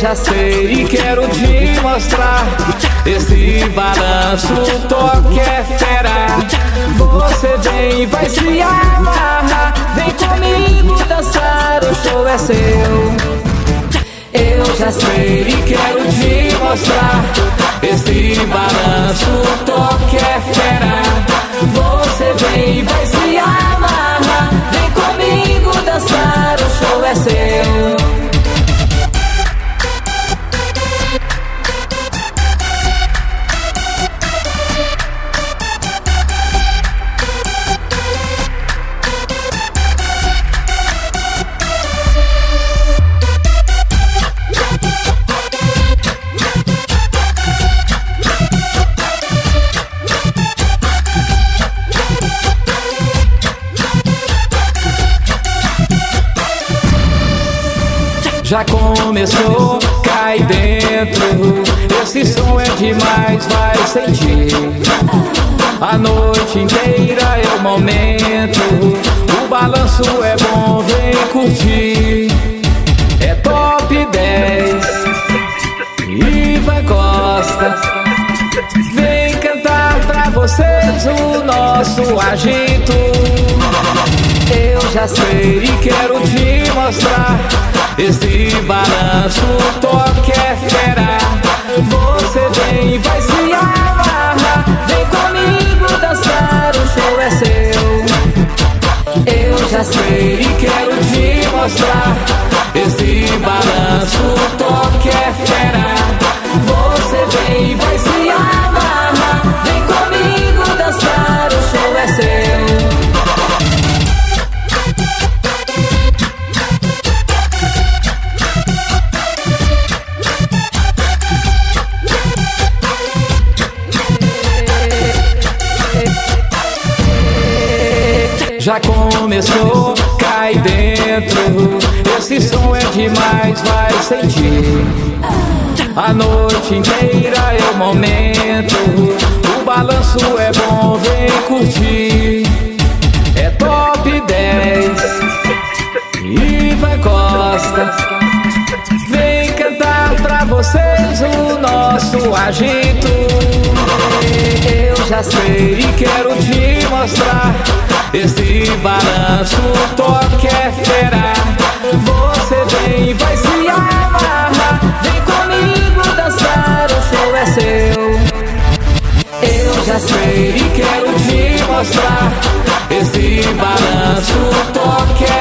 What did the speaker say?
já sei e quero te mostrar. Esse balanço, o toque é fera. Você vem e vai se amarrar. Vem comigo dançar, o show é seu. Eu já sei e quero te mostrar. Esse balanço, o toque é fera. Você vem e vai se amarrar. Vem comigo dançar, o show é seu. Já começou, cai dentro. Esse som é demais, vai sentir. A noite inteira é o momento. O balanço é bom, vem curtir. É top 10 Ivan Costa. Vem cantar pra vocês o nosso agito. Eu já sei e quero te mostrar. Esse balanço, o toque é fera. Você vem e vai se amarrar. Vem comigo dançar, o show é seu. Eu já sei e quero te mostrar. Esse balanço, o toque é fera. Você vem e vai se amarrar. Vem comigo dançar, o show é seu. Já começou, cai dentro. Esse som é demais, vai sentir. A noite inteira é o momento. O balanço é bom, vem curtir. É top 10 Ivan Costa. Vem cantar pra vocês o nosso agito. Eu já sei e quero te mostrar. Esse balanço, o toque é fera. Você vem e vai se amarrar. Vem comigo dançar, o show é seu. Eu já sei e quero te mostrar. Esse balanço, o toque é